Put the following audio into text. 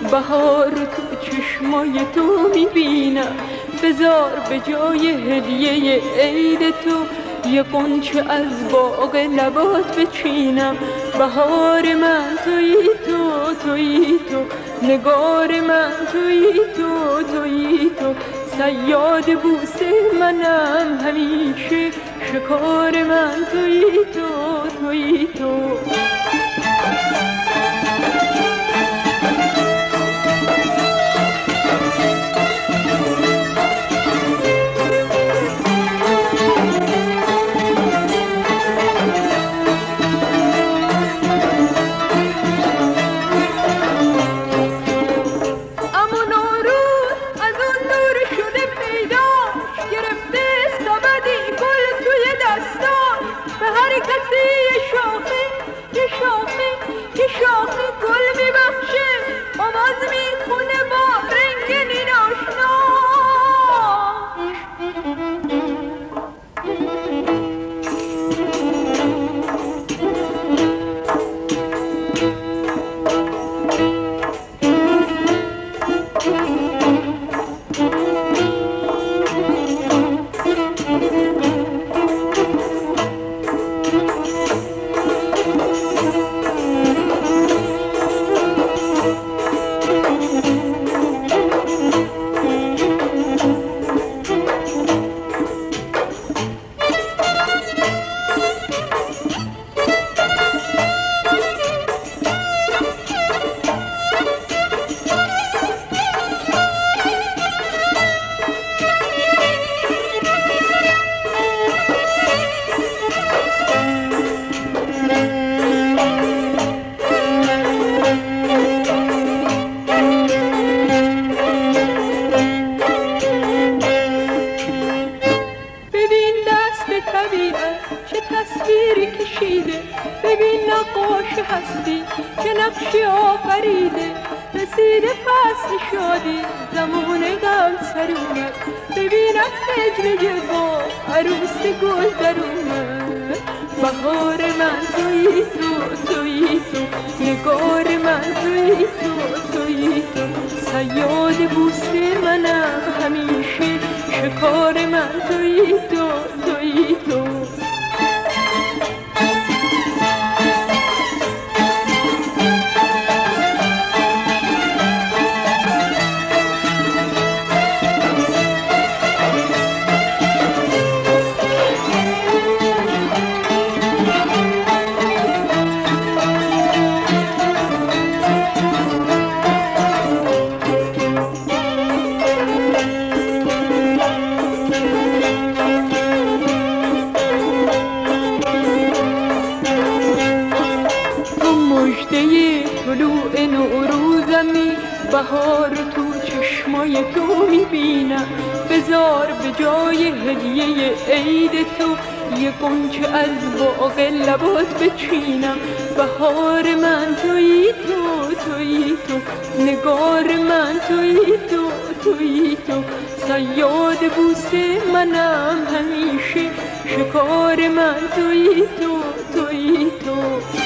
بهار تو چشمای تو میبینم، بذار به جای هدیه عید تو یه غنچه از باغ لبات بچینم. بهار من تویی تو، تویی تو، نگار من تویی تو، تویی تو، صیاد بوسه منم همیشه، شکار من تویی تو، تویی تو. ببین نقاش هستی که نقشی آفریده، رسیده فصل شادی زمان غم سر اومد. ببین از فجر با عروس گل در اومد. بهار من تویی تو، تویی تو، نگار من تویی تو، تویی تو، صیاد بوسه منم همیشه، شکار من تویی تو، تویی تو. طلوع نوروزمی، بهار تو چشمای تو میبینم، بذار به جای هدیه عید تو یه غنچه از باغ لبات بچینم. بهار من تویی تو، تویی تو، نگار من تویی تو، تویی تو، صیاد بوسه منم همیشه، شکار من تویی تو، تویی تو.